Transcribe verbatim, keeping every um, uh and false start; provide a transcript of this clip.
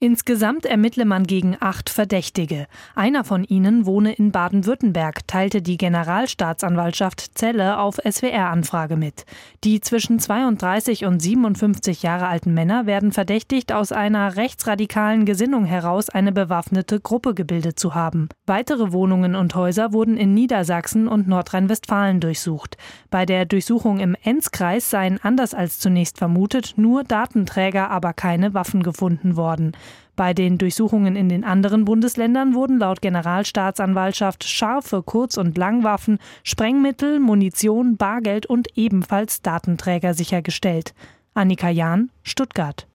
Insgesamt ermittle man gegen acht Verdächtige. Einer von ihnen wohne in Baden-Württemberg, teilte die Generalstaatsanwaltschaft Celle auf S W R-Anfrage mit. Die zwischen zweiunddreißig und siebenundfünfzig Jahre alten Männer werden verdächtigt, aus einer rechtsradikalen Gesinnung heraus eine bewaffnete Gruppe gebildet zu haben. Weitere Wohnungen und Häuser wurden in Niedersachsen und Nordrhein-Westfalen durchsucht. Bei der Durchsuchung im Enzkreis seien anders als zunächst vermutet nur Datenträger, aber keine Waffen gefunden worden. Bei den Durchsuchungen in den anderen Bundesländern wurden laut Generalstaatsanwaltschaft scharfe Kurz- und Langwaffen, Sprengmittel, Munition, Bargeld und ebenfalls Datenträger sichergestellt. Annika Jahn, Stuttgart.